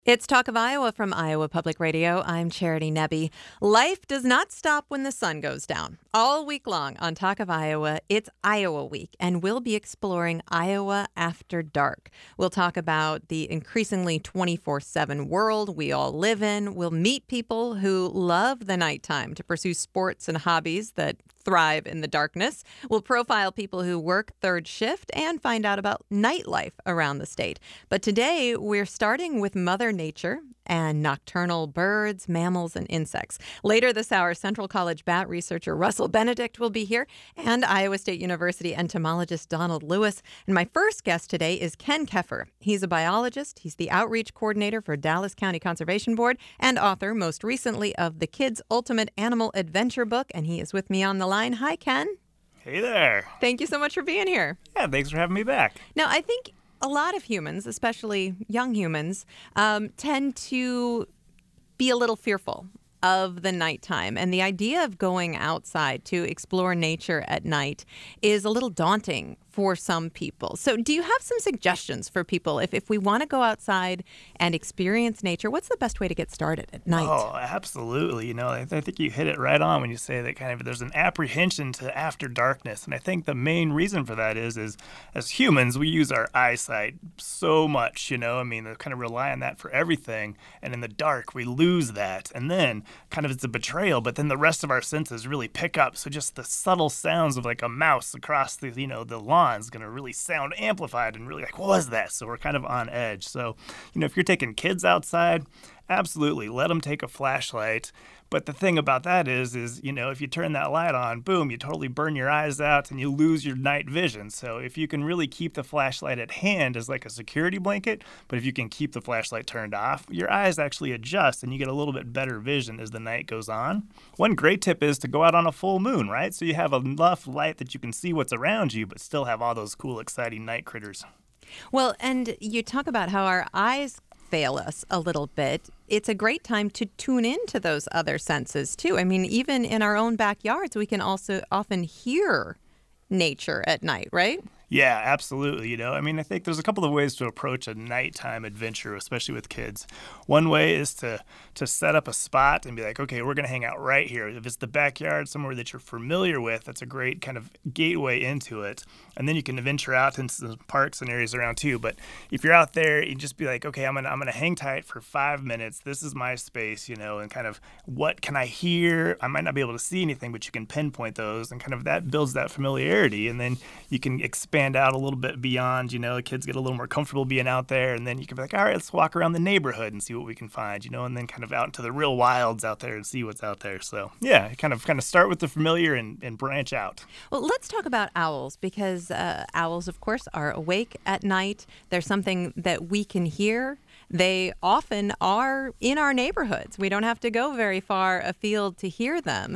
It's Talk of Iowa from Iowa Public Radio. I'm Charity Nebbe. Life does not stop when the sun goes down. All week long on Talk of Iowa, it's Iowa Week, and we'll be exploring Iowa after dark. We'll talk about the increasingly 24/7 world we all live in. We'll meet people who love the nighttime to pursue sports and hobbies that thrive in the darkness. We'll profile people who work third shift and find out about nightlife around the state. But today, we're starting with Mother Nature and nocturnal birds, mammals, and insects. Later this hour, Central College bat researcher Russell Benedict will be here, and Iowa State University entomologist Donald Lewis. And my first guest today is Ken Keffer. He's a biologist. He's the outreach coordinator for Dallas County Conservation Board and author, most recently, of the Kids Ultimate Animal Adventure book. And he is with me on the line. Hi, Ken. Hey there. Thank you so much for being here. Yeah, thanks for having me back. Now, I think a lot of humans, especially young humans, tend to be a little fearful of the nighttime. And the idea of going outside to explore nature at night is a little daunting for some people. So do you have some suggestions for people if we want to go outside and experience nature? What's the best way to get started at night? Oh, absolutely. I think you hit it right on when you say that kind of there's an apprehension to after darkness. And I think the main reason for that is as humans, we use our eyesight so much, they kind of rely on that for everything. And in the dark, we lose that. And then kind of it's a betrayal, but then the rest of our senses really pick up. So just the subtle sounds of like a mouse across the lawn is going to really sound amplified and really like, what was that? So we're kind of on edge. So, if you're taking kids outside, absolutely, let them take a flashlight. But the thing about that is, if you turn that light on, boom, you totally burn your eyes out and you lose your night vision. So if you can really keep the flashlight at hand as like a security blanket, but if you can keep the flashlight turned off, your eyes actually adjust and you get a little bit better vision as the night goes on. One great tip is to go out on a full moon, right? So you have enough light that you can see what's around you, but still have all those cool, exciting night critters. Well, and you talk about how our eyes fail us a little bit. It's a great time to tune into those other senses too. I mean, even in our own backyards, we can also often hear nature at night, right? Yeah, absolutely. I think there's a couple of ways to approach a nighttime adventure, especially with kids. One way is to set up a spot and be like, okay, we're going to hang out right here. If it's the backyard, somewhere that you're familiar with, that's a great kind of gateway into it. And then you can venture out into the parks and areas around too. But if you're out there, you just be like, okay, I'm gonna hang tight for 5 minutes. This is my space, and kind of what can I hear? I might not be able to see anything, but you can pinpoint those, and kind of that builds that familiarity. And then you can expand out a little bit beyond, the kids get a little more comfortable being out there, and then you can be like, all right, let's walk around the neighborhood and see what we can find, and then kind of out into the real wilds out there and see what's out there. So yeah, kind of start with the familiar and branch out. Well, let's talk about owls, because owls, of course, are awake at night. There's something that we can hear. They often are in our neighborhoods. We don't have to go very far afield to hear them.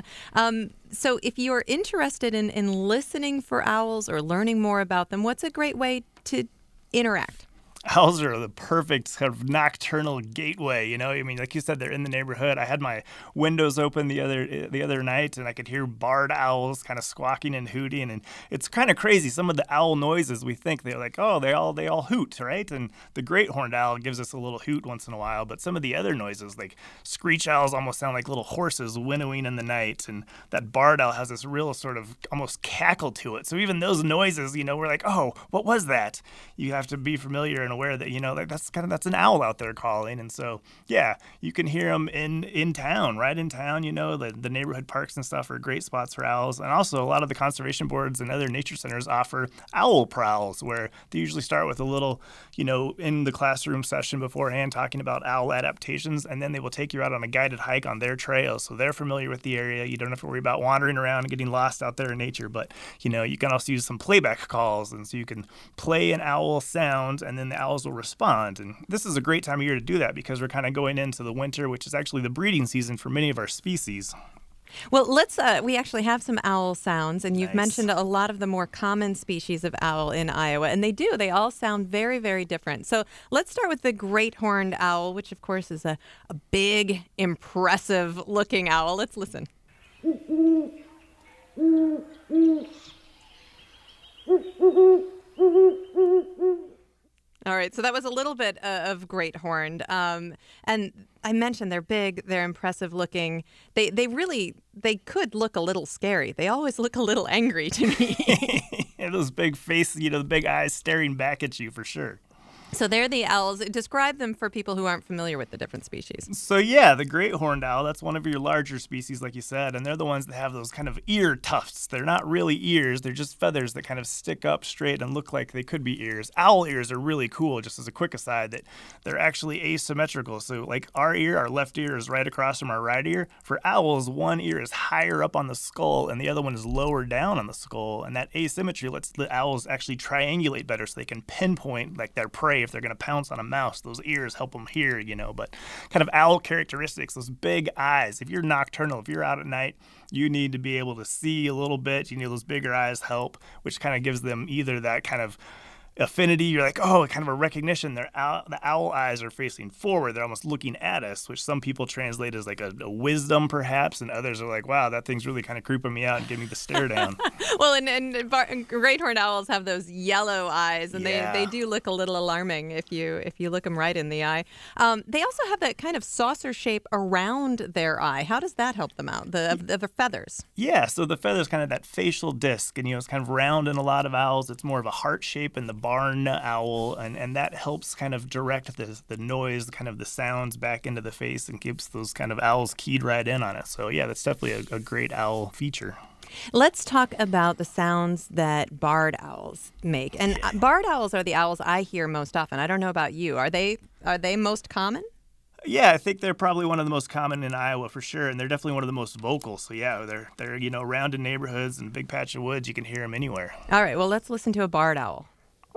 So if you're interested in listening for owls or learning more about them, what's a great way to interact? Owls are the perfect kind of nocturnal gateway, like you said, they're in the neighborhood. I had my windows open the other night, and I could hear barred owls kind of squawking and hooting, and it's kind of crazy. Some of the owl noises, we think they're like, oh, they all hoot, right? And the great horned owl gives us a little hoot once in a while, but some of the other noises, like screech owls, almost sound like little horses winnowing in the night, and that barred owl has this real sort of almost cackle to it. So even those noises, we're like, oh, what was that? You have to be familiar and aware that that's an owl out there calling. And so yeah, you can hear them in town, right in town. The neighborhood parks and stuff are great spots for owls. And also a lot of the conservation boards and other nature centers offer owl prowls, where they usually start with a little in the classroom session beforehand talking about owl adaptations, and then they will take you out on a guided hike on their trail, so they're familiar with the area. You don't have to worry about wandering around and getting lost out there in nature. But you can also use some playback calls, and so you can play an owl sound and then the owls will respond. And this is a great time of year to do that, because we're kind of going into the winter, which is actually the breeding season for many of our species. Well, we actually have some owl sounds, and you've mentioned a lot of the more common species of owl in Iowa, and they all sound very, very different. So let's start with the great horned owl, which of course is a big, impressive looking owl. Let's listen. All right, so that was a little bit of great horned, and I mentioned they're big, they're impressive looking. They could look a little scary. They always look a little angry to me. And those big faces, the big eyes staring back at you for sure. So they're the owls. Describe them for people who aren't familiar with the different species. So yeah, the great horned owl, that's one of your larger species, like you said, and they're the ones that have those kind of ear tufts. They're not really ears, they're just feathers that kind of stick up straight and look like they could be ears. Owl ears are really cool, just as a quick aside, that they're actually asymmetrical. So like our left ear is right across from our right ear. For owls, one ear is higher up on the skull and the other one is lower down on the skull, and that asymmetry lets the owls actually triangulate better so they can pinpoint like their prey if they're going to pounce on a mouse. Those ears help them hear, but kind of owl characteristics, those big eyes. If you're nocturnal, if you're out at night, you need to be able to see a little bit. Those bigger eyes help, which kind of gives them either that kind of affinity, you're like, oh, kind of a recognition. The owl eyes are facing forward. They're almost looking at us, which some people translate as like a wisdom, perhaps, and others are like, wow, that thing's really kind of creeping me out and giving me the stare down. Well, and great horned owls have those yellow eyes, and they do look a little alarming if you look them right in the eye. They also have that kind of saucer shape around their eye. How does that help them out? The feathers. Yeah, so the feather's kind of that facial disc, and it's kind of round in a lot of owls. It's more of a heart shape in the barn owl, and that helps kind of direct the noise, kind of the sounds back into the face, and keeps those kind of owls keyed right in on it. So yeah, that's definitely a great owl feature. Let's talk about the sounds that barred owls make. And barred owls are the owls I hear most often. I don't know about you. Are they most common? Yeah, I think they're probably one of the most common in Iowa for sure, and they're definitely one of the most vocal. So yeah, they're around in neighborhoods and big patch of woods. You can hear them anywhere. All right, well, let's listen to a barred owl.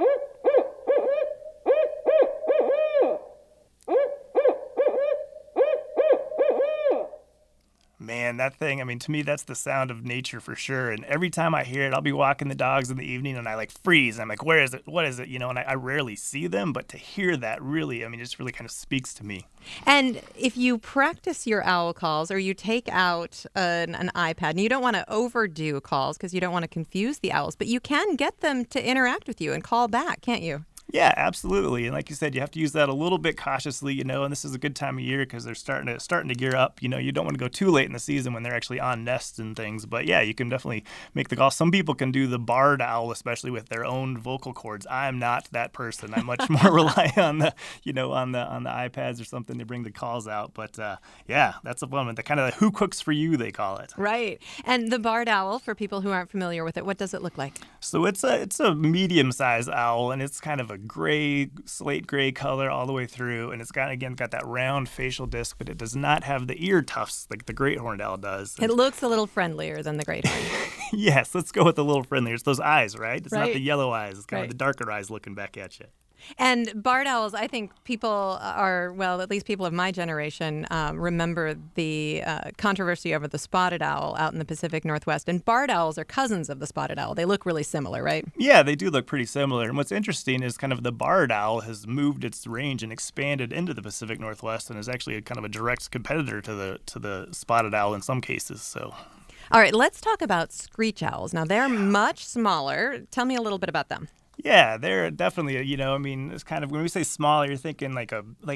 Man, that thing, to me, that's the sound of nature for sure. And every time I hear it, I'll be walking the dogs in the evening and I freeze. I'm like, where is it? What is it? And I rarely see them, but to hear that really, just really kind of speaks to me. And if you practice your owl calls or you take out an iPad, and you don't want to overdo calls because you don't want to confuse the owls, but you can get them to interact with you and call back, can't you? Yeah, absolutely. And like you said, you have to use that a little bit cautiously, and this is a good time of year because they're starting to gear up. You don't want to go too late in the season when they're actually on nests and things. But yeah, you can definitely make the call. Some people can do the barred owl, especially with their own vocal cords. I'm not that person. I much more rely on the, on the iPads or something to bring the calls out. But yeah, that's a fun one. The kind of who cooks for you, they call it. Right. And the barred owl, for people who aren't familiar with it, what does it look like? So it's a medium-sized owl, and it's kind of a slate gray color all the way through, and it's got that round facial disc, but it does not have the ear tufts like the great horned owl does. It looks a little friendlier than the great horned. Yes, let's go with the little friendlier. It's those eyes, right? It's not the yellow eyes. It's kind of the darker eyes looking back at you. And barred owls, I think people at least people of my generation, remember the controversy over the spotted owl out in the Pacific Northwest. And barred owls are cousins of the spotted owl. They look really similar, right? Yeah, they do look pretty similar. And what's interesting is kind of the barred owl has moved its range and expanded into the Pacific Northwest and is actually kind of a direct competitor to the spotted owl in some cases. So. All right, let's talk about screech owls. Now, they're much smaller. Tell me a little bit about them. Yeah, they're definitely, it's kind of, when we say smaller, you're thinking like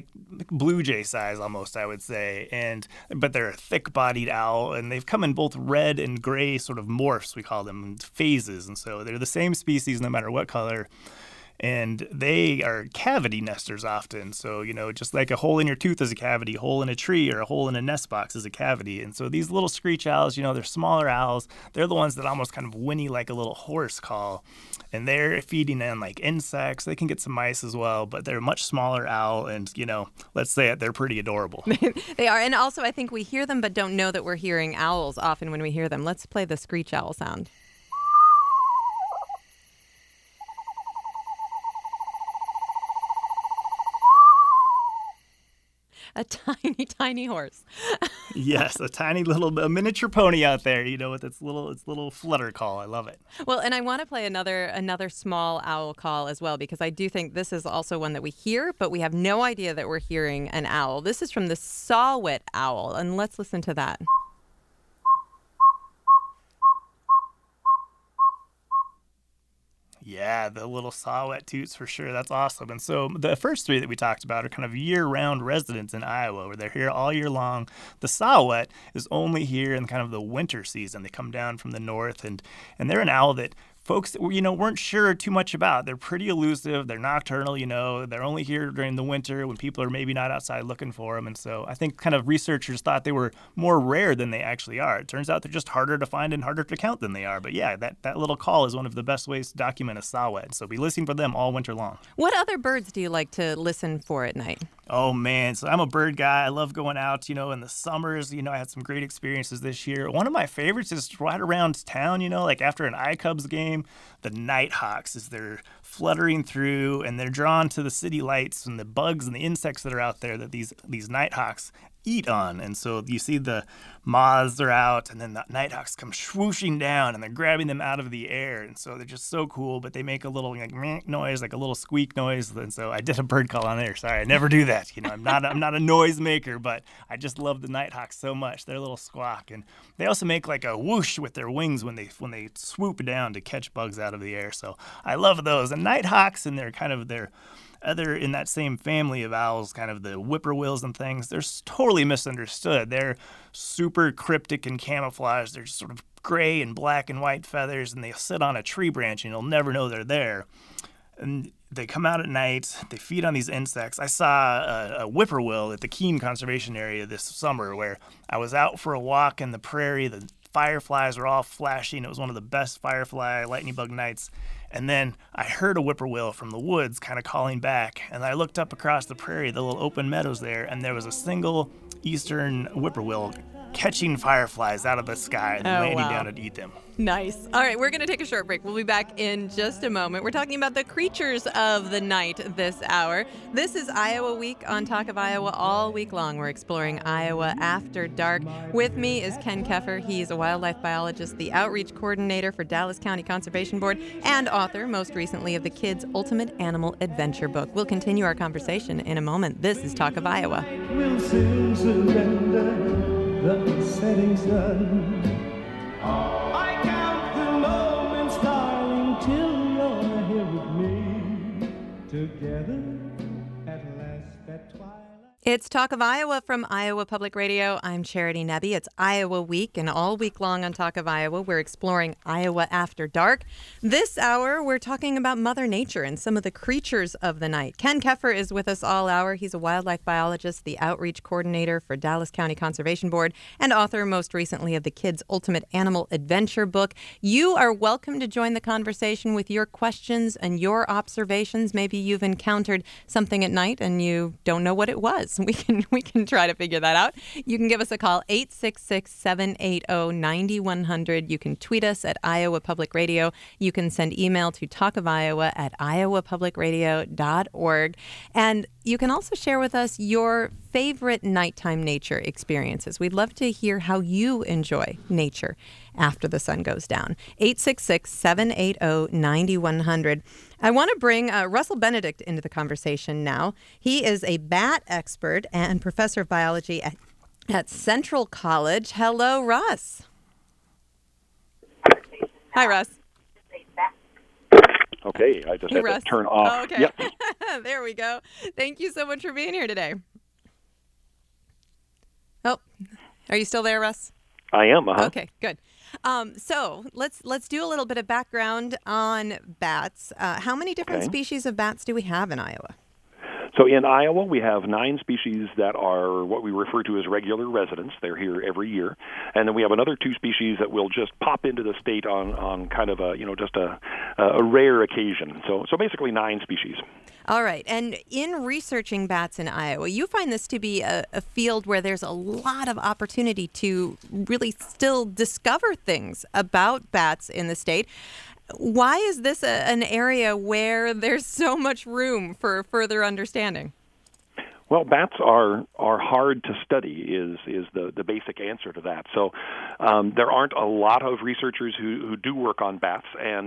blue jay size almost, I would say. But they're a thick-bodied owl, and they've come in both red and gray sort of morphs, we call them, phases. And so they're the same species no matter what color. And they are cavity nesters often. So, just like a hole in your tooth is a cavity, a hole in a tree or a hole in a nest box is a cavity. And so these little screech owls, they're smaller owls. They're the ones that almost kind of whinny like a little horse call. And they're feeding on like insects. They can get some mice as well, but they're a much smaller owl. And, let's say it, they're pretty adorable. They are. And also, I think we hear them but don't know that we're hearing owls often when we hear them. Let's play the screech owl sound. A tiny, tiny horse. Yes, a miniature pony out there, with its little flutter call. I love it. Well, and I want to play another small owl call as well, because I do think this is also one that we hear, but we have no idea that we're hearing an owl. This is from the saw-whet owl, and let's listen to that. Yeah, the little saw-whet toots for sure. That's awesome. And so the first three that we talked about are kind of year-round residents in Iowa, where they're here all year long. The saw-whet is only here in kind of the winter season. They come down from the north, and they're an owl that folks weren't sure too much about. They're pretty elusive. They're nocturnal. They're only here during the winter when people are maybe not outside looking for them. And so I think kind of researchers thought they were more rare than they actually are. It turns out they're just harder to find and harder to count than they are. But yeah, that little call is one of the best ways to document a saw-whet. So be listening for them all winter long. What other birds do you like to listen for at night? Oh, man. So I'm a bird guy. I love going out, in the summers. I had some great experiences this year. One of my favorites is right around town, like after an iCubs game, the nighthawks as they're fluttering through and they're drawn to the city lights and the bugs and the insects that are out there that these nighthawks eat on. And so you see the moths are out and then the nighthawks come swooshing down and they're grabbing them out of the air. And so they're just so cool, but they make a little like meh noise, like a little squeak noise. And so I did a bird call on there. Sorry, I never do that. I'm not a noise maker, but I just love the nighthawks so much. Their little squawk. And they also make like a whoosh with their wings when they swoop down to catch bugs out of the air. So I love those. And nighthawks and they're kind of their other in that same family of owls, kind of the whippoorwills and things, they're totally misunderstood. They're super cryptic and camouflaged. They're sort of gray and black and white feathers, and they sit on a tree branch, and you'll never know they're there. And they come out at night. They feed on these insects. I saw a whippoorwill at the Keene Conservation Area this summer where I was out for a walk in the prairie. The fireflies were all flashing. It was one of the best firefly lightning bug nights. And then I heard a whippoorwill from the woods kind of calling back. And I looked up across the prairie, the little open meadows there, and there was a single eastern whippoorwill catching fireflies out of the sky and landing down to eat them. Nice. All right, we're going to take a short break. We'll be back in just a moment. We're talking about the creatures of the night this hour. This is Iowa Week on Talk of Iowa all week long. We're exploring Iowa after dark. With me is Ken Keffer. He's a wildlife biologist, the outreach coordinator for Dallas County Conservation Board, and author, most recently, of the Kids' Ultimate Animal Adventure book. We'll continue our conversation in a moment. This is Talk of Iowa. We'll soon surrender the setting sun. I count the moments, darling, till you're here with me. Together at last at twilight. It's Talk of Iowa from Iowa Public Radio. I'm Charity Nebbe. It's Iowa Week, and all week long on Talk of Iowa, we're exploring Iowa after dark. This hour, we're talking about Mother Nature and some of the creatures of the night. Ken Keffer is with us all hour. He's a wildlife biologist, the outreach coordinator for Dallas County Conservation Board, and author most recently of the Kids' Ultimate Animal Adventure book. You are welcome to join the conversation with your questions and your observations. Maybe you've encountered something at night and you don't know what it was. We can try to figure that out. You can give us a call, 866-780-9100. You can tweet us at Iowa Public Radio. You can send email to talkofiowa@iowapublicradio.org. And you can also share with us your favorite nighttime nature experiences. We'd love to hear how you enjoy nature after the sun goes down. 866-780-9100. I want to bring Russell Benedict into the conversation now. He is a bat expert and professor of biology at Central College. Hello, Russ. Hi, Russ. Okay, I just had to turn off. Oh, okay. Yep. There we go. Thank you so much for being here today. Oh, are you still there, Russ? I am. Okay, good. So let's do a little bit of background on bats. How many different species of bats do we have in Iowa? So in Iowa, we have 9 species that are what we refer to as regular residents. They're here every year. And then we have another 2 species that will just pop into the state on kind of a, just a rare occasion. So basically 9 species. All right. And in researching bats in Iowa, you find this to be a field where there's a lot of opportunity to really still discover things about bats in the state. Why is this an area where there's so much room for further understanding? Well, bats are hard to study is the basic answer to that. So there aren't a lot of researchers who do work on bats, and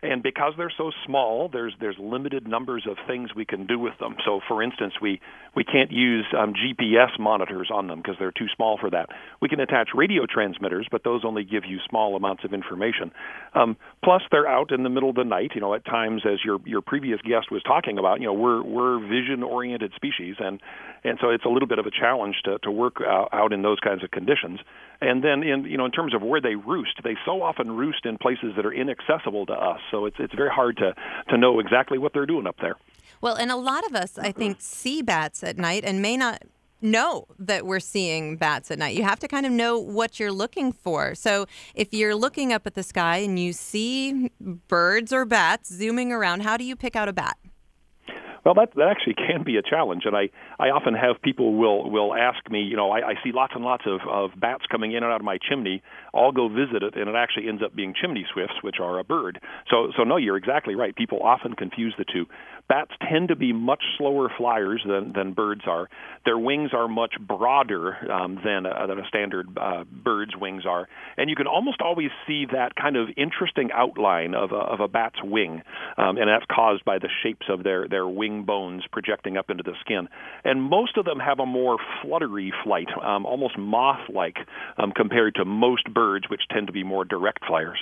And because they're so small, there's limited numbers of things we can do with them. So, for instance, we can't use GPS monitors on them because they're too small for that. We can attach radio transmitters, but those only give you small amounts of information. Plus, they're out in the middle of the night. At times, as your previous guest was talking about, we're vision-oriented species, and so it's a little bit of a challenge to work out in those kinds of conditions. And then in terms of where they roost, they so often roost in places that are inaccessible to us. So it's very hard to know exactly what they're doing up there. Well, and a lot of us, I think, see bats at night and may not know that we're seeing bats at night. You have to kind of know what you're looking for. So if you're looking up at the sky and you see birds or bats zooming around, how do you pick out a bat? Well, that actually can be a challenge, and I often have people will ask me, I see lots and lots of bats coming in and out of my chimney. I'll go visit it, and it actually ends up being chimney swifts, which are a bird. So no, you're exactly right. People often confuse the two. Bats tend to be much slower flyers than birds are. Their wings are much broader than a standard bird's wings are, and you can almost always see that kind of interesting outline of a bat's wing, and that's caused by the shapes of their wing bones projecting up into the skin. And most of them have a more fluttery flight, almost moth-like, compared to most birds, which tend to be more direct flyers.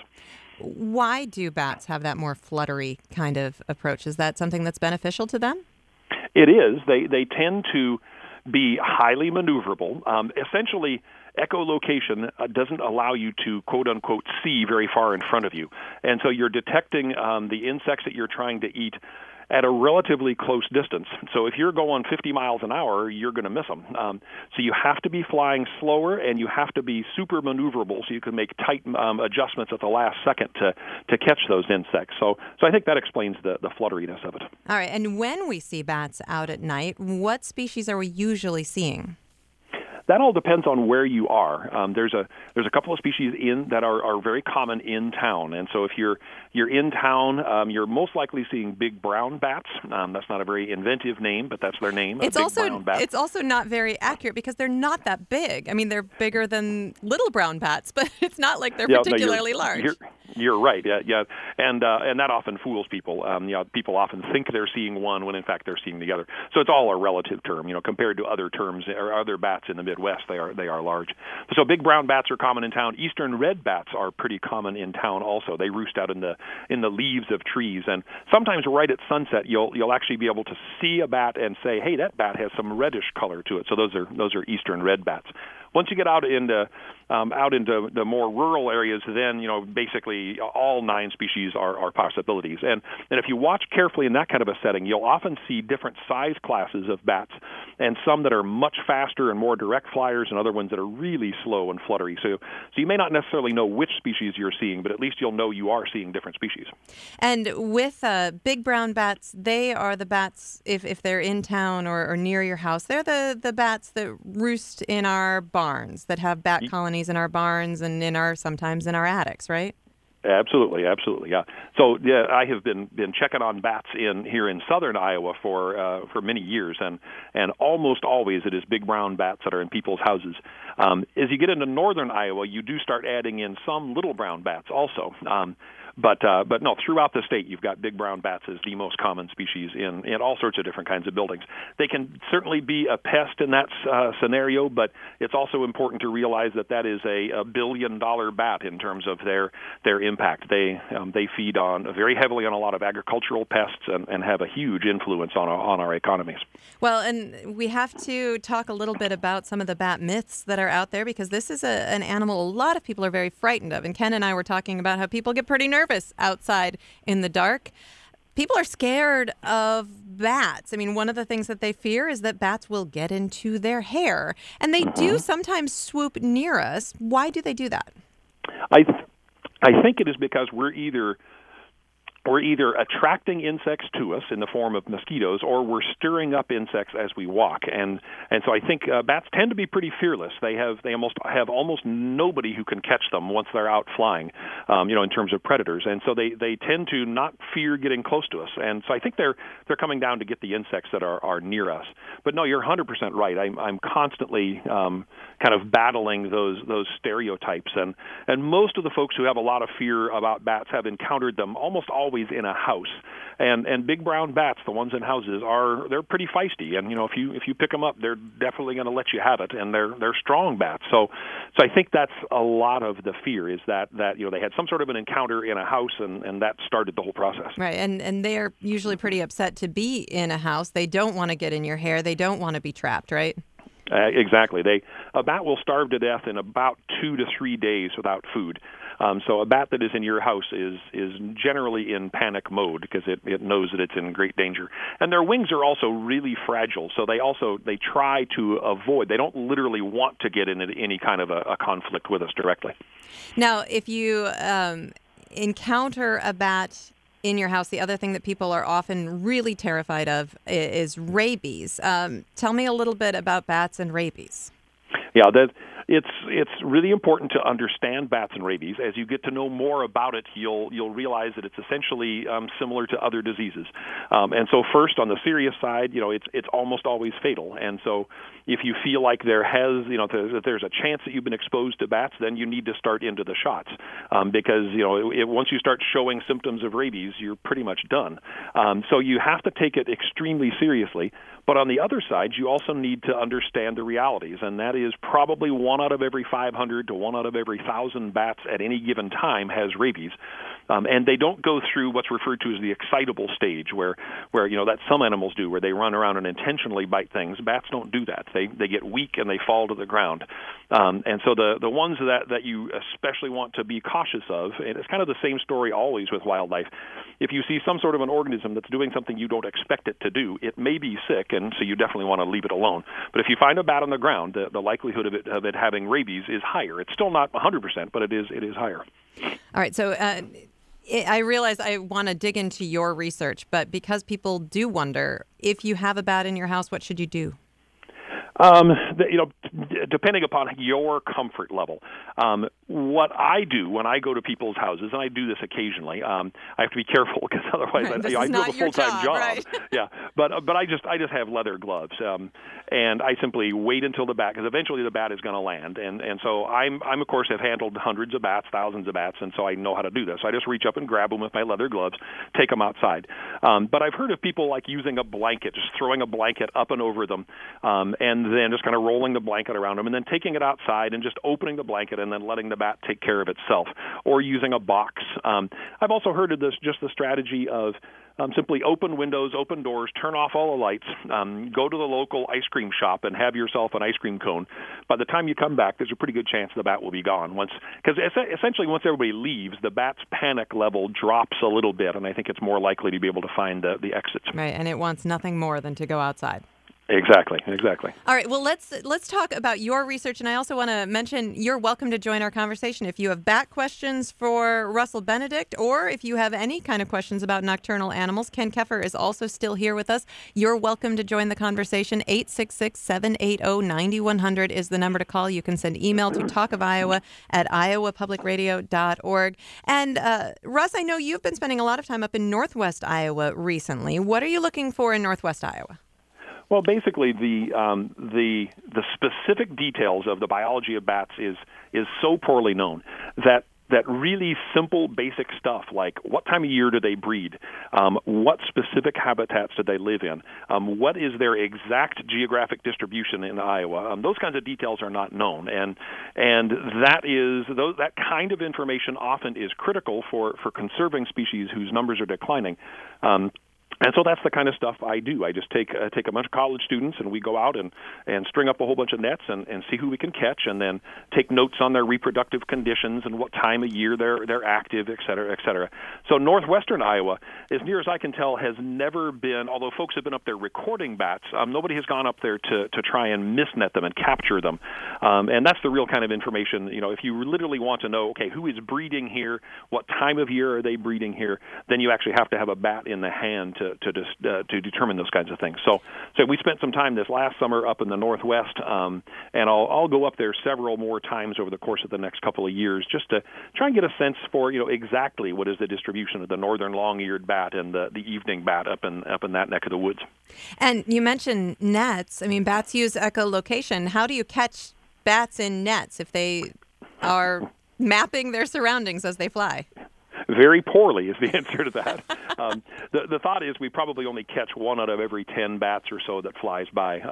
Why do bats have that more fluttery kind of approach? Is that something that's beneficial to them? It is. They tend to be highly maneuverable. Essentially, echolocation doesn't allow you to, quote-unquote, see very far in front of you. And so you're detecting the insects that you're trying to eat at a relatively close distance. So if you're going 50 miles an hour, you're going to miss them. So you have to be flying slower, and you have to be super maneuverable so you can make tight adjustments at the last second to catch those insects. So I think that explains the flutteriness of it. All right, and when we see bats out at night, what species are we usually seeing? That all depends on where you are. There's a couple of species that are very common in town, and so if you're in town, you're most likely seeing big brown bats. That's not a very inventive name, but that's their name. It's also not very accurate because they're not that big. I mean, they're bigger than little brown bats, but it's not like they're particularly large. You're right, yeah, and that often fools people. People often think they're seeing one when in fact they're seeing the other. So it's all a relative term, compared to other terms or other bats in the Midwest. They are large. So big brown bats are common in town. Eastern red bats are pretty common in town also. They roost out in the leaves of trees, and sometimes right at sunset you'll actually be able to see a bat and say, hey, that bat has some reddish color to it. So those are eastern red bats. Once you get out into the more rural areas, then basically all 9 species are possibilities. And if you watch carefully in that kind of a setting, you'll often see different size classes of bats, and some that are much faster and more direct flyers, and other ones that are really slow and fluttery. So you may not necessarily know which species you're seeing, but at least you'll know you are seeing different species. And with big brown bats, they are the bats, if they're in town or near your house, they're the bats that roost in our barns, that have bat colonies in our barns and sometimes in our attics, right? Absolutely, yeah. So yeah, I have been checking on bats here in southern Iowa for many years, and almost always it is big brown bats that are in people's houses. As you get into northern Iowa, you do start adding in some little brown bats also. But no, throughout the state, you've got big brown bats as the most common species in all sorts of different kinds of buildings. They can certainly be a pest in that scenario, but it's also important to realize that is a billion-dollar bat in terms of their impact. They feed very heavily on a lot of agricultural pests and have a huge influence on our economies. Well, and we have to talk a little bit about some of the bat myths that are out there, because this is an animal a lot of people are very frightened of. And Ken and I were talking about how people get pretty nervous outside in the dark. People are scared of bats. I mean, one of the things that they fear is that bats will get into their hair, and they do sometimes swoop near us. Why do they do that? I think it is because we're either attracting insects to us in the form of mosquitoes, or we're stirring up insects as we walk. And so I think bats tend to be pretty fearless. They almost have nobody who can catch them once they're out flying, in terms of predators. And so they tend to not fear getting close to us. And so I think they're coming down to get the insects that are near us. But no, you're 100% right. I'm constantly kind of battling those stereotypes. And most of the folks who have a lot of fear about bats have encountered them almost always in a house. And big brown bats, the ones in houses, they're pretty feisty. And if you pick them up, they're definitely going to let you have it. And they're strong bats. So I think that's a lot of the fear, is that they had some sort of an encounter in a house, and that started the whole process. Right, and they're usually pretty upset to be in a house. They don't want to get in your hair. They don't want to be trapped, right? Exactly. A bat will starve to death in about 2 to 3 days without food. So a bat that is in your house is generally in panic mode because it knows that it's in great danger. And their wings are also really fragile, so they try to avoid. They don't literally want to get into any kind of a conflict with us directly. Now, if you encounter a bat in your house, the other thing that people are often really terrified of is rabies. Tell me a little bit about bats and rabies. Yeah, it's really important to understand bats and rabies. As you get to know more about it, you'll realize that it's essentially similar to other diseases. And so, first, on the serious side, it's almost always fatal. And so, if you feel like that there's a chance that you've been exposed to bats, then you need to start into the shots because once you start showing symptoms of rabies, you're pretty much done. So you have to take it extremely seriously. But on the other side, you also need to understand the realities, and that is probably 1 out of every 500 to 1 out of every 1,000 bats at any given time has rabies. And they don't go through what's referred to as the excitable stage, where that some animals do, where they run around and intentionally bite things. Bats don't do that. They get weak and they fall to the ground. And so the ones that you especially want to be cautious of, and it's kind of the same story always with wildlife. If you see some sort of an organism that's doing something you don't expect it to do, it may be sick, and so you definitely want to leave it alone. But if you find a bat on the ground, the likelihood of it having rabies is higher. It's still not 100%, but it is higher. All right, so I realize I want to dig into your research, but because people do wonder, if you have a bat in your house, what should you do? Depending upon your comfort level. What I do when I go to people's houses, and I do this occasionally, I have to be careful because otherwise I do have a full-time job. Right? Yeah, but I just have leather gloves, and I simply wait until the bat, because eventually the bat is going to land, and so I'm of course have handled hundreds of bats, thousands of bats, and so I know how to do this. So I just reach up and grab them with my leather gloves, take them outside. But I've heard of people like using a blanket, just throwing a blanket up and over them, and then just kind of rolling the blanket around them, and then taking it outside and just opening the blanket and then letting the bat take care of itself, or using a box. I've also heard of the strategy of simply open windows, open doors, turn off all the lights, go to the local ice cream shop and have yourself an ice cream cone. By the time you come back, there's a pretty good chance the bat will be gone. Because essentially once everybody leaves, the bat's panic level drops a little bit, and I think it's more likely to be able to find the exits. Right, and it wants nothing more than to go outside. Exactly. All right, well, let's talk about your research, and I also want to mention you're welcome to join our conversation. If you have bat questions for Russell Benedict, or if you have any kind of questions about nocturnal animals, Ken Keffer is also still here with us. You're welcome to join the conversation. 866-780-9100 is the number to call. You can send email to talkofiowa@iowapublicradio.org. And Russ, I know you've been spending a lot of time up in Northwest Iowa recently. What are you looking for in Northwest Iowa? Well, basically, the specific details of the biology of bats is so poorly known that really simple, basic stuff like what time of year do they breed, what specific habitats do they live in, what is their exact geographic distribution in Iowa, those kinds of details are not known, and that kind of information often is critical for conserving species whose numbers are declining. And so that's the kind of stuff I do. I just take a bunch of college students, and we go out and string up a whole bunch of nets and see who we can catch, and then take notes on their reproductive conditions and what time of year they're active, et cetera, et cetera. So northwestern Iowa, as near as I can tell, has never been, although folks have been up there recording bats, nobody has gone up there to try and misnet them and capture them. And that's the real kind of information, if you literally want to know, okay, who is breeding here, what time of year are they breeding here, then you actually have to have a bat in the hand to determine those kinds of things. So we spent some time this last summer up in the Northwest, and I'll go up there several more times over the course of the next couple of years just to try and get a sense for exactly what is the distribution of the northern long-eared bat and the evening bat up in that neck of the woods. And you mentioned nets. I mean, bats use echolocation. How do you catch bats in nets if they are mapping their surroundings as they fly? Very poorly is the answer to that. The thought is we probably only catch 1 out of every 10 bats or so that flies by.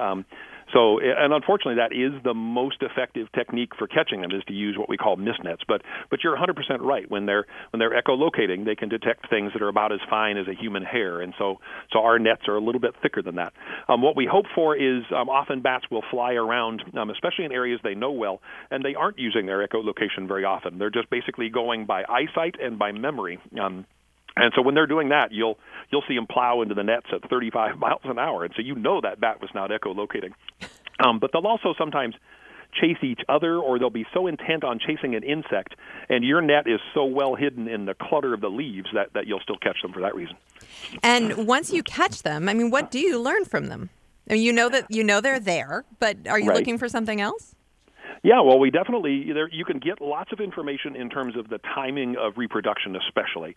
And unfortunately, that is the most effective technique for catching them, is to use what we call mist nets. But you're 100% right. When they're echolocating, they can detect things that are about as fine as a human hair, and so our nets are a little bit thicker than that. What we hope for is often bats will fly around, especially in areas they know well, and they aren't using their echolocation very often. They're just basically going by eyesight and by memory. And so when they're doing that, you'll see them plow into the nets at 35 miles an hour, and so you know that bat was not echolocating. But they'll also sometimes chase each other, or they'll be so intent on chasing an insect, and your net is so well hidden in the clutter of the leaves that you'll still catch them for that reason. And once you catch them, I mean, what do you learn from them? I mean, you know they're there, but are you looking for something else? Yeah, well, we definitely, you can get lots of information in terms of the timing of reproduction especially.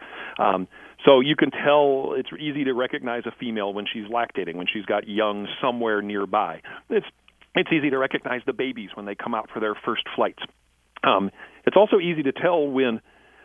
So you can tell, it's easy to recognize a female when she's lactating, when she's got young somewhere nearby. It's easy to recognize the babies when they come out for their first flights. It's also easy to tell when,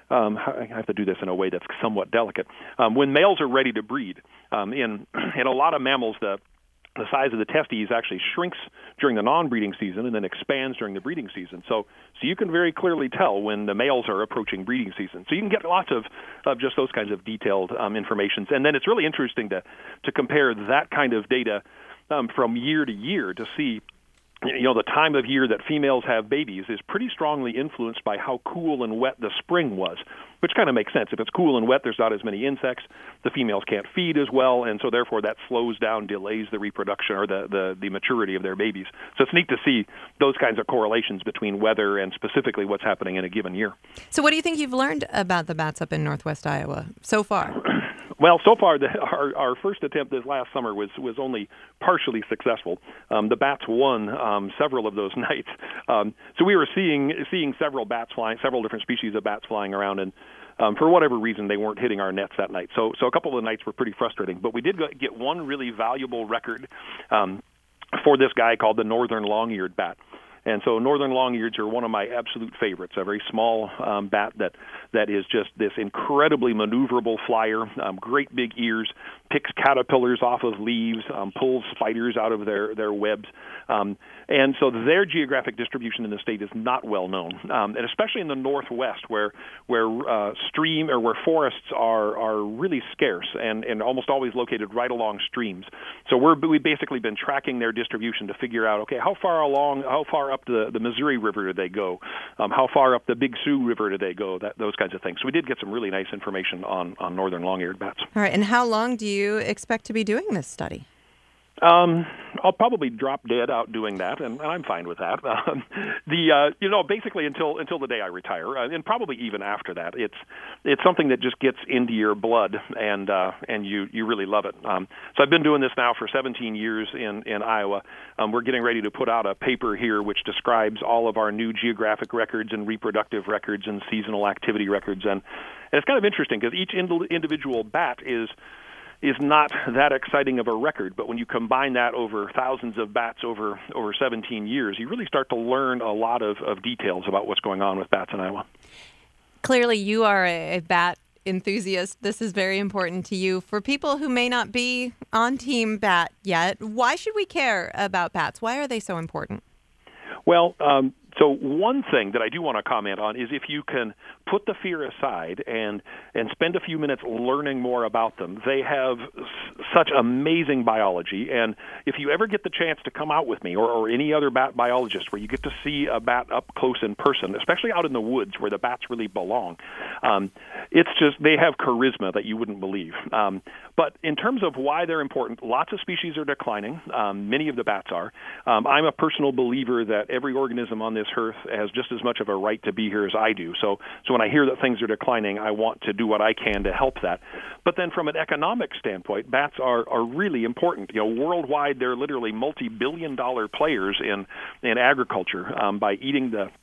I have to do this in a way that's somewhat delicate, when males are ready to breed. In a lot of mammals, the size of the testes actually shrinks during the non-breeding season and then expands during the breeding season. So you can very clearly tell when the males are approaching breeding season. So you can get lots of just those kinds of detailed information. And then it's really interesting to compare that kind of data from year to year to see, the time of year that females have babies is pretty strongly influenced by how cool and wet the spring was, which kind of makes sense. If it's cool and wet, there's not as many insects. The females can't feed as well, and so therefore that slows down, delays the reproduction or the maturity of their babies. So it's neat to see those kinds of correlations between weather and specifically what's happening in a given year. So what do you think you've learned about the bats up in northwest Iowa so far? Well, so far, our first attempt this last summer was only partially successful. The bats won several of those nights. So we were seeing several bats flying, several different species of bats flying around, and for whatever reason, they weren't hitting our nets that night. So a couple of the nights were pretty frustrating. But we did get one really valuable record for this guy called the northern long-eared bat. And so northern long-eareds are one of my absolute favorites, a very small bat that is just this incredibly maneuverable flyer, great big ears, picks caterpillars off of leaves, pulls spiders out of their webs. And so their geographic distribution in the state is not well known, and especially in the Northwest where forests are really scarce and almost always located right along streams. So we've basically been tracking their distribution to figure out, okay, how far up the Missouri River do they go? How far up the Big Sioux River do they go? Those kinds of things. So we did get some really nice information on northern long-eared bats. All right, and how long do you expect to be doing this study? I'll probably drop dead out doing that, and I'm fine with that. Basically until the day I retire, and probably even after that, it's something that just gets into your blood, and you really love it. So I've been doing this now for 17 years in Iowa. We're getting ready to put out a paper here which describes all of our new geographic records and reproductive records and seasonal activity records, and it's kind of interesting because each individual bat is not that exciting of a record, but when you combine that over thousands of bats over 17 years, you really start to learn a lot of details about what's going on with bats in Iowa. Clearly, you are a bat enthusiast. This is very important to you. For people who may not be on Team Bat yet, why should we care about bats? Why are they so important? Well, so one thing that I do want to comment on is if you can put the fear aside and spend a few minutes learning more about them. They have such amazing biology, and if you ever get the chance to come out with me or any other bat biologist where you get to see a bat up close in person, especially out in the woods where the bats really belong, it's just they have charisma that you wouldn't believe. But in terms of why they're important, lots of species are declining. Many of the bats are. I'm a personal believer that every organism on this earth has just as much of a right to be here as I do. So when I hear that things are declining, I want to do what I can to help that. But then from an economic standpoint, bats are really important. Worldwide, they're literally multi-billion-dollar players in agriculture by eating the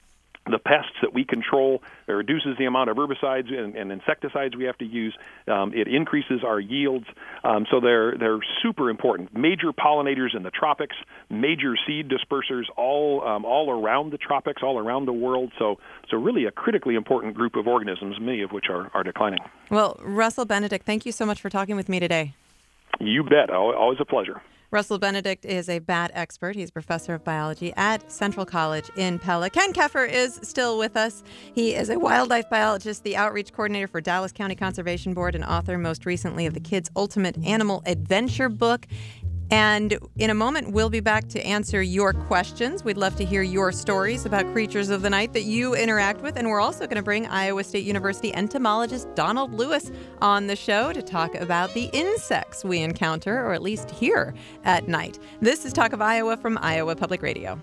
the pests that we control. It reduces the amount of herbicides and insecticides we have to use. It increases our yields. So they're super important. Major pollinators in the tropics, major seed dispersers all around the tropics, all around the world. So really a critically important group of organisms, many of which are declining. Well, Russell Benedict, thank you so much for talking with me today. You bet. Always a pleasure. Russell Benedict is a bat expert. He's professor of biology at Central College in Pella. Ken Keffer is still with us. He is a wildlife biologist, the outreach coordinator for Dallas County Conservation Board, and author most recently of the Kids Ultimate Animal Adventure book. And in a moment, we'll be back to answer your questions. We'd love to hear your stories about creatures of the night that you interact with. And we're also going to bring Iowa State University entomologist Donald Lewis on the show to talk about the insects we encounter, or at least hear at night. This is Talk of Iowa from Iowa Public Radio.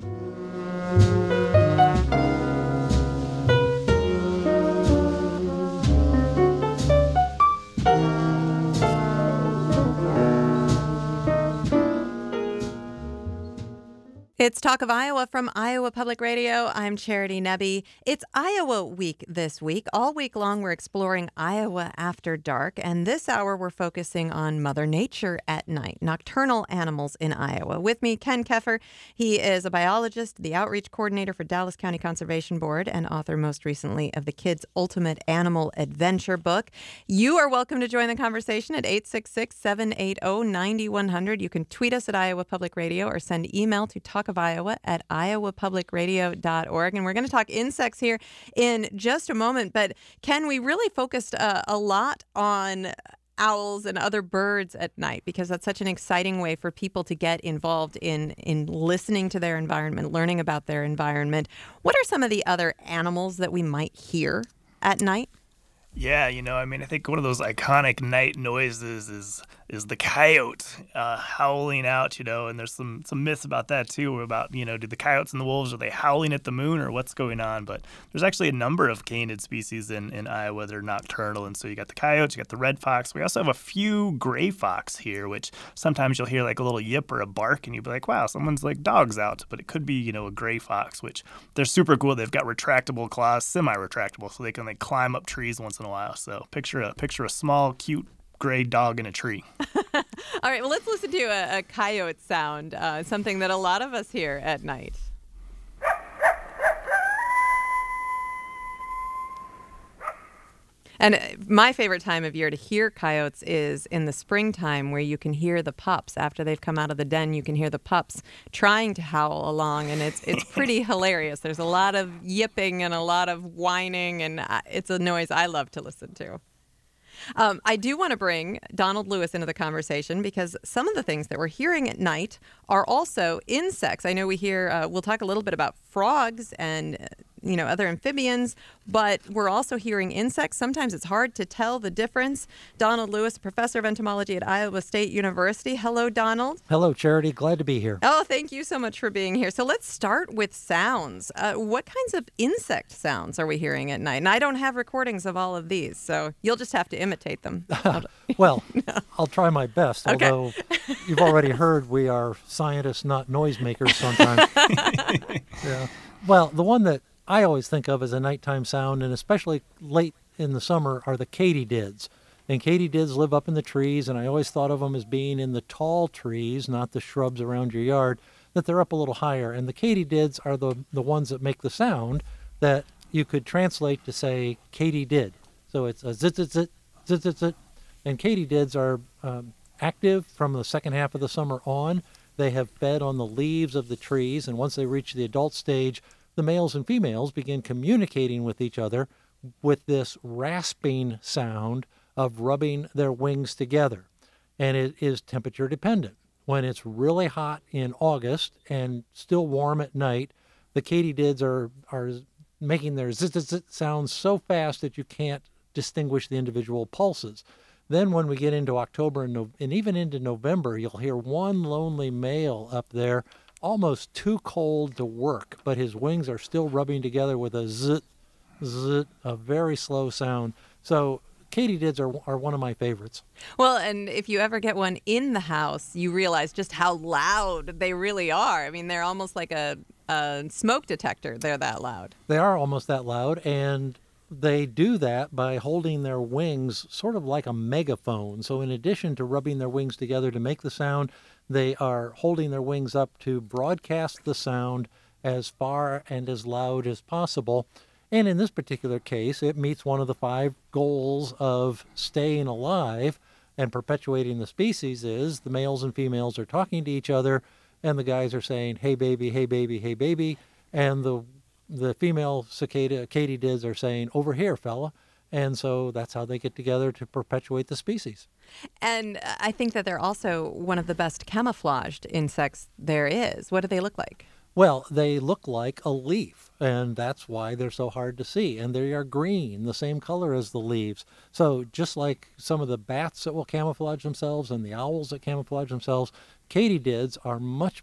It's Talk of Iowa from Iowa Public Radio. I'm Charity Nebbe. It's Iowa Week this week. All week long, we're exploring Iowa after dark. And this hour, we're focusing on Mother Nature at night, nocturnal animals in Iowa. With me, Ken Keffer. He is a biologist, the outreach coordinator for Dallas County Conservation Board, and author most recently of the Kids Ultimate Animal Adventure book. You are welcome to join the conversation at 866-780-9100. You can tweet us at Iowa Public Radio or send email to talkofiowa@iowapublicradio.org. And we're going to talk insects here in just a moment. But Ken, we really focused a lot on owls and other birds at night because that's such an exciting way for people to get involved in listening to their environment, learning about their environment. What are some of the other animals that we might hear at night? Yeah, I think one of those iconic night noises is the coyote howling out, and there's some myths about that too, about, do the coyotes and the wolves, are they howling at the moon or what's going on? But there's actually a number of canid species in Iowa that are nocturnal, and so you got the coyotes, you got the red fox. We also have a few gray fox here, which sometimes you'll hear like a little yip or a bark, and you'll be like, wow, someone's like dog's out, but it could be, a gray fox, which they're super cool. They've got retractable claws, semi-retractable, so they can climb up trees once in a while. So picture a small, cute gray dog in a tree. All right, well, let's listen to a coyote sound, something that a lot of us hear at night. And my favorite time of year to hear coyotes is in the springtime, where you can hear the pups. After they've come out of the den, you can hear the pups trying to howl along, and it's pretty hilarious. There's a lot of yipping and a lot of whining, and it's a noise I love to listen to. I do want to bring Donald Lewis into the conversation because some of the things that we're hearing at night are also insects. I know we hear, we'll talk a little bit about frogs and other amphibians, but we're also hearing insects. Sometimes it's hard to tell the difference. Donald Lewis, professor of entomology at Iowa State University. Hello, Donald. Hello, Charity. Glad to be here. Oh, thank you so much for being here. So let's start with sounds. What kinds of insect sounds are we hearing at night? And I don't have recordings of all of these, so you'll just have to imitate them. Well, I'll try my best, Okay. although you've already heard we are scientists, not noisemakers sometimes. Yeah. Well, the one that I always think of as a nighttime sound, and especially late in the summer, are the katydids. And katydids live up in the trees, and I always thought of them as being in the tall trees, not the shrubs around your yard, that they're up a little higher. And the katydids are the ones that make the sound that you could translate to say katydid. So it's a zit, zit, zit, zit, zit, zit. And katydids are active from the second half of the summer on. They have fed on the leaves of the trees, and once they reach the adult stage, the males and females begin communicating with each other with this rasping sound of rubbing their wings together. And it is temperature dependent. When it's really hot in August and still warm at night, the katydids are making their zit, zit, zit sounds so fast that you can't distinguish the individual pulses. Then when we get into October and even into November, you'll hear one lonely male up there, almost too cold to work, but his wings are still rubbing together with a zit, zit, a very slow sound. So katydids are one of my favorites. Well, and if you ever get one in the house, you realize just how loud they really are. I mean, they're almost like a smoke detector. They're that loud. They are almost that loud, and they do that by holding their wings sort of like a megaphone. So in addition to rubbing their wings together to make the sound, they are holding their wings up to broadcast the sound as far and as loud as possible. And in this particular case, it meets one of the 5 goals of staying alive and perpetuating the species is the males and females are talking to each other, and the guys are saying, hey, baby, hey, baby, hey, baby. And the female katydids are saying, over here, fella. And so that's how they get together to perpetuate the species. And I think that they're also one of the best camouflaged insects there is. What do they look like? Well, they look like a leaf, and that's why they're so hard to see. And they are green, the same color as the leaves. So just like some of the bats that will camouflage themselves and the owls that camouflage themselves, katydids are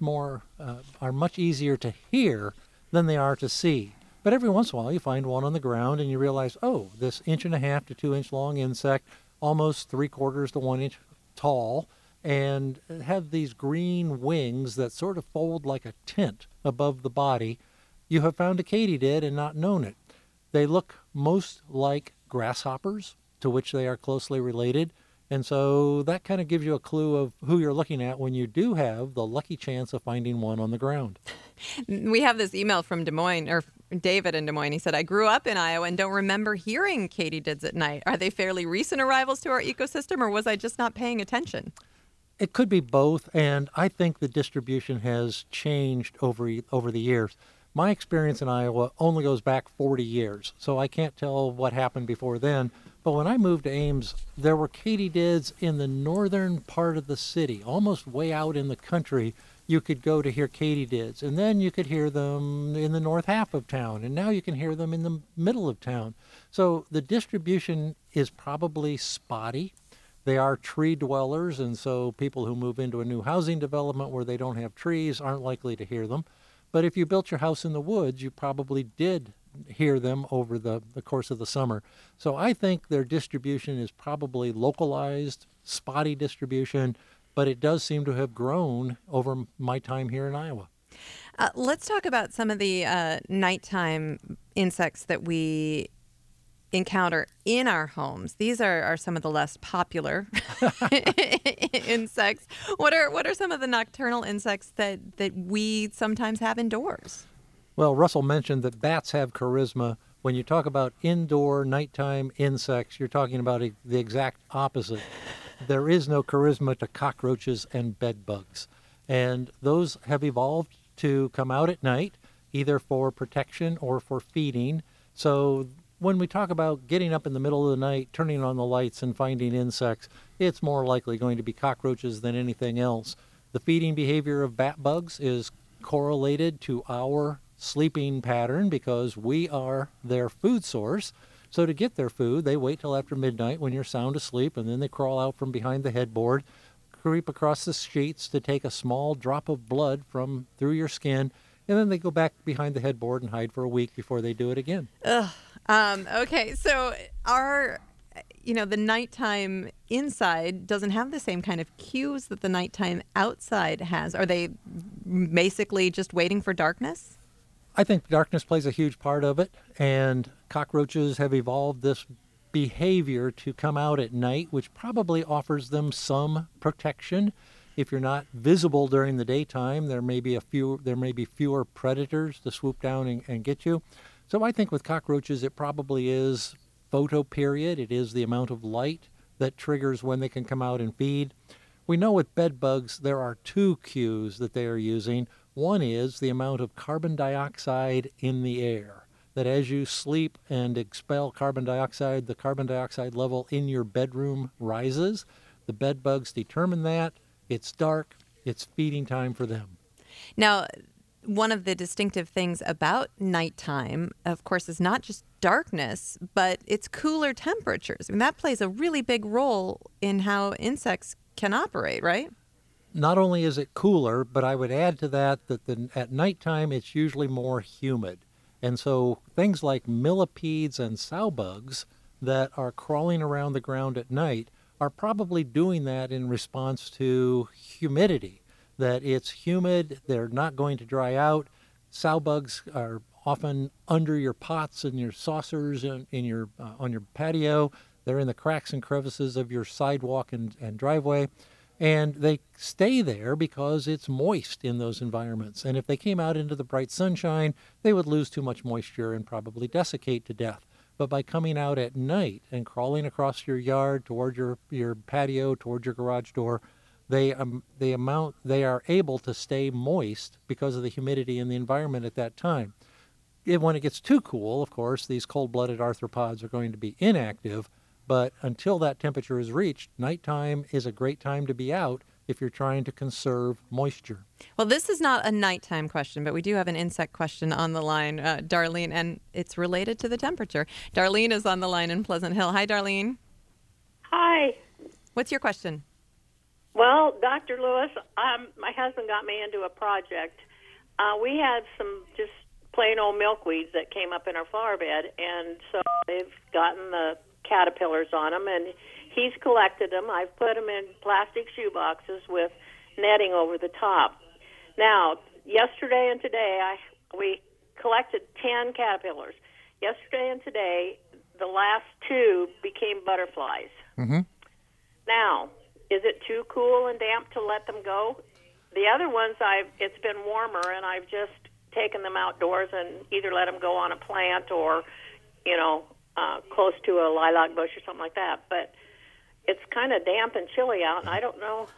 much easier to hear than they are to see. But every once in a while you find one on the ground and you realize, oh, this 1.5 to 2 inch long insect, almost 3/4 to 1 inch tall, and have these green wings that sort of fold like a tent above the body. You have found a katydid and not known it. They look most like grasshoppers, to which they are closely related. And so that kind of gives you a clue of who you're looking at when you do have the lucky chance of finding one on the ground. We have this email from Des Moines, or David in Des Moines. He said, I grew up in Iowa and don't remember hearing katydids at night. Are they fairly recent arrivals to our ecosystem, or was I just not paying attention? It could be both, and I think the distribution has changed over the years. My experience in Iowa only goes back 40 years, so I can't tell what happened before then. But when I moved to Ames, there were katydids in the northern part of the city, almost way out in the country. You could go to hear katydids, and then you could hear them in the north half of town, and now you can hear them in the middle of town. So the distribution is probably spotty. They are tree dwellers, and so people who move into a new housing development where they don't have trees aren't likely to hear them. But if you built your house in the woods, you probably did hear them over the course of the summer. So I think their distribution is probably localized, spotty distribution, but it does seem to have grown over my time here in Iowa. Let's talk about some of the nighttime insects that we encounter in our homes. These are some of the less popular insects. What are some of the nocturnal insects that we sometimes have indoors? Well, Russell mentioned that bats have charisma. When you talk about indoor nighttime insects, you're talking about the exact opposite. There is no charisma to cockroaches and bed bugs. And those have evolved to come out at night, either for protection or for feeding. So when we talk about getting up in the middle of the night, turning on the lights and finding insects, it's more likely going to be cockroaches than anything else. The feeding behavior of bat bugs is correlated to our sleeping pattern because we are their food source. So to get their food, they wait till after midnight when you're sound asleep, and then they crawl out from behind the headboard, creep across the sheets to take a small drop of blood from through your skin, and then they go back behind the headboard and hide for a week before they do it again. Ugh. Okay, so the nighttime inside doesn't have the same kind of cues that the nighttime outside has. Are they basically just waiting for darkness? I think darkness plays a huge part of it, and cockroaches have evolved this behavior to come out at night, which probably offers them some protection. If you're not visible during the daytime, there may be fewer predators to swoop down and get you. So I think with cockroaches, it probably is photoperiod. It is the amount of light that triggers when they can come out and feed. We know with bed bugs, there are 2 cues that they are using. One is the amount of carbon dioxide in the air, that as you sleep and expel carbon dioxide, the carbon dioxide level in your bedroom rises. The bed bugs determine that. It's dark. It's feeding time for them. Now, one of the distinctive things about nighttime, of course, is not just darkness, but it's cooler temperatures. I mean, that plays a really big role in how insects can operate, right? Not only is it cooler, but I would add to that at nighttime it's usually more humid. And so things like millipedes and sow bugs that are crawling around the ground at night are probably doing that in response to humidity, that it's humid, they're not going to dry out. Sow bugs are often under your pots and your saucers in your on your patio. They're in the cracks and crevices of your sidewalk and driveway. And they stay there because it's moist in those environments. And if they came out into the bright sunshine, they would lose too much moisture and probably desiccate to death. But by coming out at night and crawling across your yard toward your patio, toward your garage door, they are able to stay moist because of the humidity in the environment at that time. When it gets too cool, of course, these cold-blooded arthropods are going to be inactive. But until that temperature is reached, nighttime is a great time to be out if you're trying to conserve moisture. Well, this is not a nighttime question, but we do have an insect question on the line, Darlene, and it's related to the temperature. Darlene is on the line in Pleasant Hill. Hi, Darlene. Hi. What's your question? Well, Dr. Lewis, my husband got me into a project. We had some just plain old milkweeds that came up in our flower bed, and so they've gotten the caterpillars on them, and he's collected them. I've put them in plastic shoe boxes with netting over the top. Now, yesterday and today, we collected 10 caterpillars. Yesterday and today, the last 2 became butterflies. Mm-hmm. Now, is it too cool and damp to let them go? The other ones, it's been warmer, and I've just taken them outdoors and either let them go on a plant or, close to a lilac bush or something like that. But it's kind of damp and chilly out, and I don't know.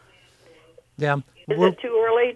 Yeah. Is it too early?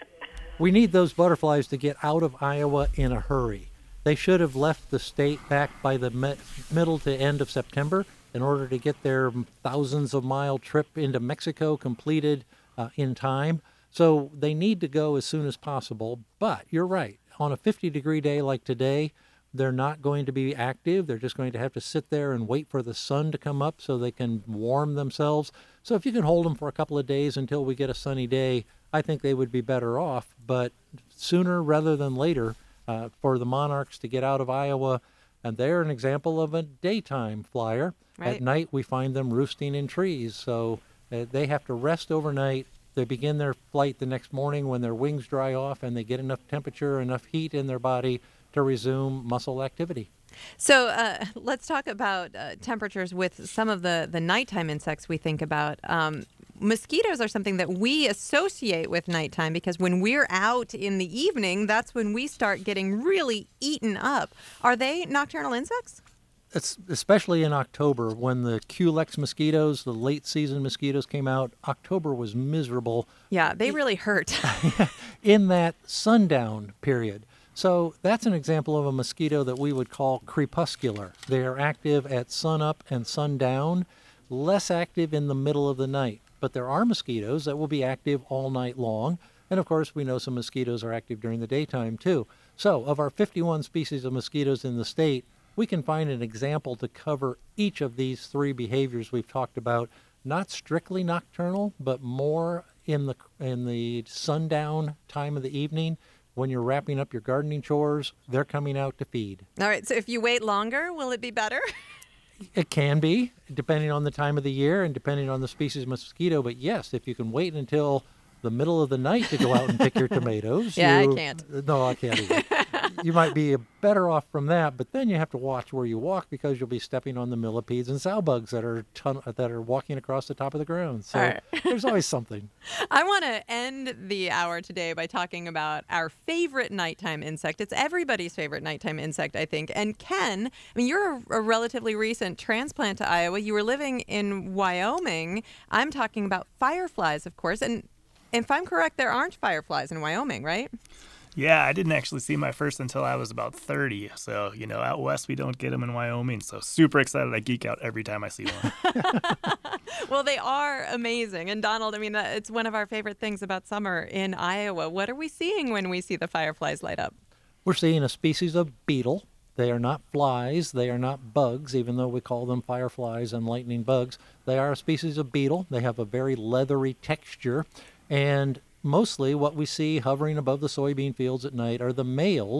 We need those butterflies to get out of Iowa in a hurry. They should have left the state back by the middle to end of September in order to get their thousands of mile trip into Mexico completed in time. So they need to go as soon as possible. But you're right. On a 50-degree day like today, they're not going to be active. They're just going to have to sit there and wait for the sun to come up so they can warm themselves. So if you can hold them for a couple of days until we get a sunny day, I think they would be better off. But sooner rather than later, for the monarchs to get out of Iowa, and they're an example of a daytime flyer. Right. At night, we find them roosting in trees. So they have to rest overnight. They begin their flight the next morning when their wings dry off and they get enough temperature, enough heat in their body to resume muscle activity. So let's talk about temperatures with some of the nighttime insects we think about. Mosquitoes are something that we associate with nighttime because when we're out in the evening, that's when we start getting really eaten up. Are they nocturnal insects? It's especially in October when the Culex mosquitoes, the late season mosquitoes came out. October was miserable. Yeah, they really hurt. In that sundown period. So that's an example of a mosquito that we would call crepuscular. They are active at sunup and sundown, less active in the middle of the night. But there are mosquitoes that will be active all night long. And of course, we know some mosquitoes are active during the daytime too. So of our 51 species of mosquitoes in the state, we can find an example to cover each of these 3 behaviors we've talked about, not strictly nocturnal, but more in the sundown time of the evening. When you're wrapping up your gardening chores, they're coming out to feed. All right, so if you wait longer, will it be better? It can be, depending on the time of the year and depending on the species of mosquito. But yes, if you can wait until the middle of the night to go out and pick your tomatoes. Yeah, I can't. No, I can't either. You might be better off from that, but then you have to watch where you walk because you'll be stepping on the millipedes and sow bugs that are walking across the top of the ground. So right. There's always something. I want to end the hour today by talking about our favorite nighttime insect. It's everybody's favorite nighttime insect, I think. And Ken, I mean, you're a relatively recent transplant to Iowa. You were living in Wyoming. I'm talking about fireflies, of course. And if I'm correct, there aren't fireflies in Wyoming, right? Yeah, I didn't actually see my first until I was about 30. So, out west, we don't get them in Wyoming. So super excited. I geek out every time I see one. Well, they are amazing. And Donald, I mean, it's one of our favorite things about summer in Iowa. What are we seeing when we see the fireflies light up? We're seeing a species of beetle. They are not flies. They are not bugs, even though we call them fireflies and lightning bugs. They are a species of beetle. They have a very leathery texture. And mostly what we see hovering above the soybean fields at night are the males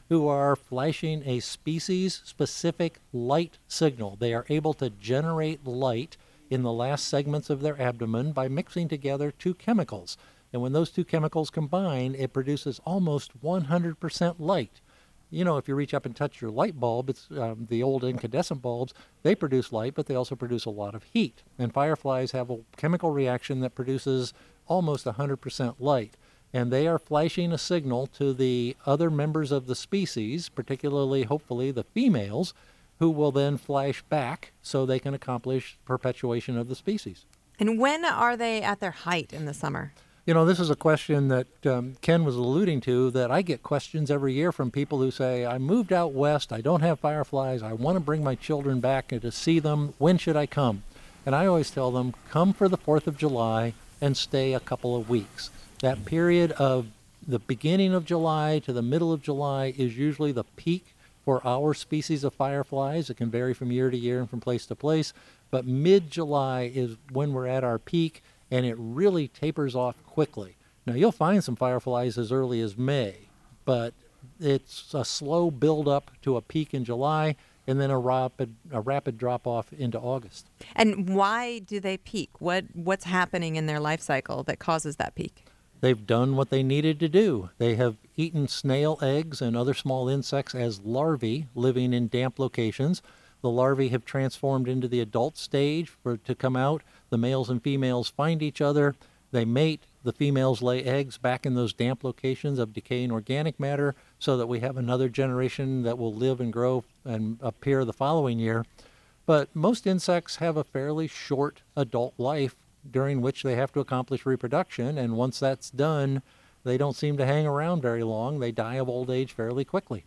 who are flashing a species-specific light signal. They are able to generate light in the last segments of their abdomen by mixing together two chemicals. And when those two chemicals combine, it produces almost 100% light. You know, if you reach up and touch your light bulb, it's the old incandescent bulbs, they produce light, but they also produce a lot of heat. And fireflies have a chemical reaction that produces almost 100% light. And they are flashing a signal to the other members of the species, particularly, hopefully, the females, who will then flash back so they can accomplish perpetuation of the species. And when are they at their height in the summer? You know, this is a question that Ken was alluding to, that I get questions every year from people who say, I moved out west, I don't have fireflies, I want to bring my children back and to see them, when should I come? And I always tell them, come for the 4th of July and stay a couple of weeks. That period of the beginning of July to the middle of July is usually the peak for our species of fireflies. It can vary from year to year and from place to place, but mid-July is when we're at our peak, and it really tapers off quickly. Now, you'll find some fireflies as early as May, but it's a slow build-up to a peak in July, and then a rapid drop-off into August. And why do they peak? What's happening in their life cycle that causes that peak? They've done what they needed to do. They have eaten snail eggs and other small insects as larvae living in damp locations. The larvae have transformed into the adult stage to come out. The males and females find each other. They mate. The females lay eggs back in those damp locations of decaying organic matter so that we have another generation that will live and grow and appear the following year. But most insects have a fairly short adult life during which they have to accomplish reproduction, and once that's done, they don't seem to hang around very long. They die of old age fairly quickly.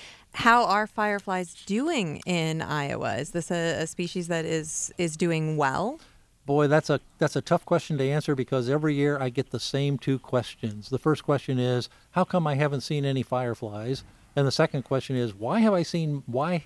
How are fireflies doing in Iowa? Is this a species that is doing well? Boy, that's a tough question to answer, because every year I get the same two questions. The first question is, how come I haven't seen any fireflies? And the second question is, why have I seen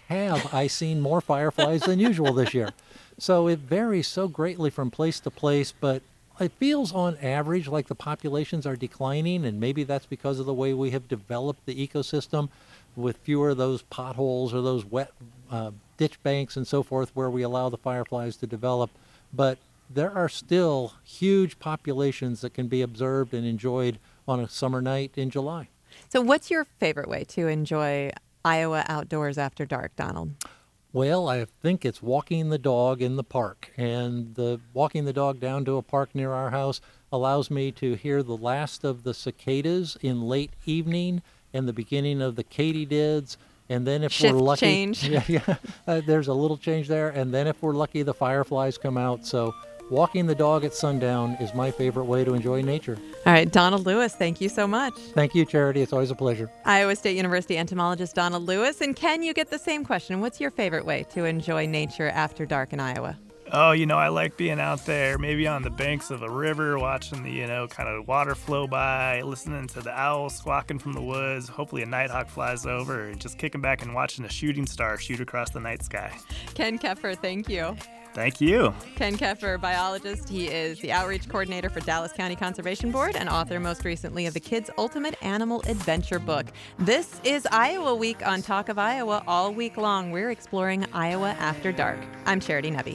more fireflies than usual this year? So it varies so greatly from place to place, but it feels on average like the populations are declining, and maybe that's because of the way we have developed the ecosystem with fewer of those potholes or those wet ditch banks and so forth where we allow the fireflies to develop. But there are still huge populations that can be observed and enjoyed on a summer night in July. So what's your favorite way to enjoy Iowa outdoors after dark, Donald? Well, I think it's walking the dog in the park. And walking the dog down to a park near our house allows me to hear the last of the cicadas in late evening and the beginning of the katydids. And then if we're lucky, change. There's a little change there. And then if we're lucky, the fireflies come out. So walking the dog at sundown is my favorite way to enjoy nature. All right, Donald Lewis, thank you so much. Thank you, Charity. It's always a pleasure. Iowa State University entomologist Donald Lewis. And Ken, you get the same question. What's your favorite way to enjoy nature after dark in Iowa? Oh, I like being out there, maybe on the banks of a river, watching the, kind of water flow by, listening to the owls squawking from the woods. Hopefully a nighthawk flies over, and just kicking back and watching a shooting star shoot across the night sky. Ken Keffer, thank you. Thank you. Ken Keffer, biologist. He is the outreach coordinator for Dallas County Conservation Board and author most recently of the Kids Ultimate Animal Adventure book. This is Iowa Week on Talk of Iowa. All week long, we're exploring Iowa after dark. I'm Charity Nebbe.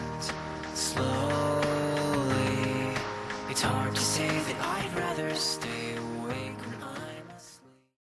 Slowly, it's hard to say that I'd rather stay.